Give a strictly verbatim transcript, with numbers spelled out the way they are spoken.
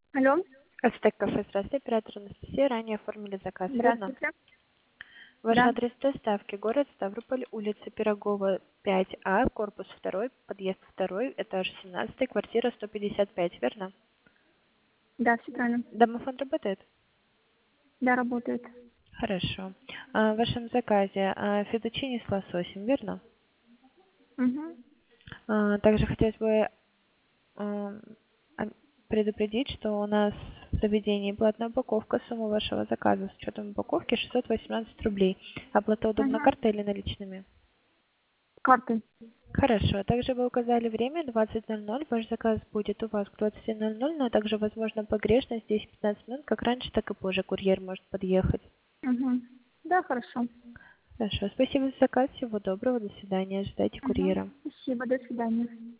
Алло, Ацтек кафе, здравствуйте, оператор Анастасия. Ранее оформили заказ, верно? здравствуйте. Ваш Да, адрес доставки — город Ставрополь, улица Пирогова, пять А, корпус второй, подъезд второй, этаж семнадцатый, квартира сто пятьдесят пять, верно? да, все правильно. Домофон работает? Да, работает. Хорошо. А, в вашем заказе а, фетучини с лососем, верно? Угу. А, также хотелось бы ам, а, предупредить, что у нас в заведении платная упаковка. Сумма вашего заказа с учетом упаковки шестьсот восемнадцать рублей. Оплата удобна Угу. картой или наличными? Карты. Хорошо. Также вы указали время двадцать ноль ноль. Ваш заказ будет у вас к двадцати ноль ноль, но также возможно погрешность десять-пятнадцать минут. Как раньше, так и позже курьер может подъехать. Угу. Да, хорошо. Хорошо. Спасибо за заказ. Всего доброго. До свидания. Ожидайте Угу. курьера. Спасибо, до свидания.